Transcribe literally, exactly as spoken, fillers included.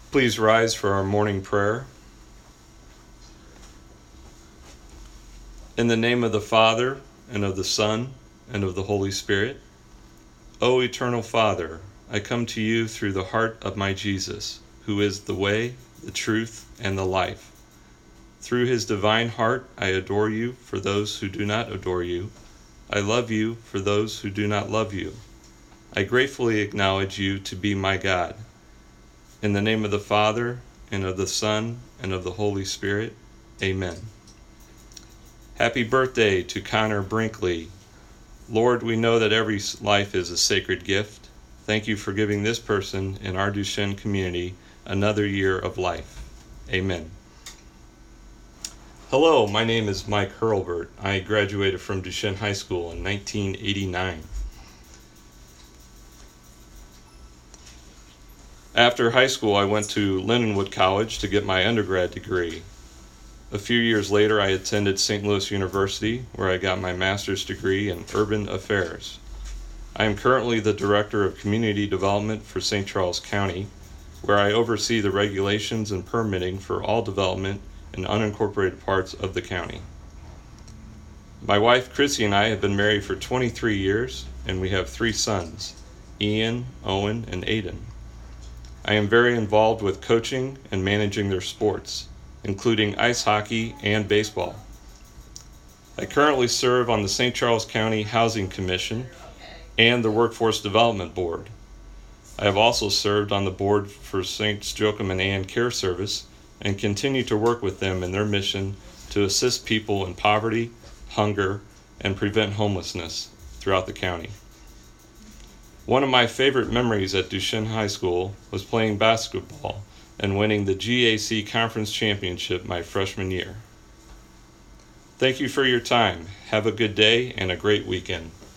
Please rise for our morning prayer. In the name of the Father, and of the Son, and of the Holy Spirit. O eternal Father, I come to you through the heart of my Jesus, who is the way, the truth, and the life. Through his divine heart, I adore you for those who do not adore you. I love you for those who do not love you. I gratefully acknowledge you to be my God. In the name of the Father, and of the Son, and of the Holy Spirit. Amen. Happy birthday to Connor Brinkley. Lord, we know that every life is a sacred gift. Thank you for giving this person in our Duchesne community another year of life. Amen. Hello, my name is Mike Hurlbert. I graduated from Duchesne High School in nineteen eighty-nine. After high school, I went to Lindenwood College to get my undergrad degree. A few years later, I attended Saint Louis University, where I got my master's degree in urban affairs. I am currently the Director of Community Development for Saint Charles County, where I oversee the regulations and permitting for all development in unincorporated parts of the county. My wife, Chrissy, and I have been married for twenty-three years, and we have three sons, Ian, Owen, and Aiden. I am very involved with coaching and managing their sports, including ice hockey and baseball. I currently serve on the Saint Charles County Housing Commission and the Workforce Development Board. I have also served on the board for Saints Joachim and Ann Care Service and continue to work with them in their mission to assist people in poverty, hunger, and prevent homelessness throughout the county. One of my favorite memories at Duchesne High School was playing basketball and winning the G A C Conference Championship my freshman year. Thank you for your time. Have a good day and a great weekend.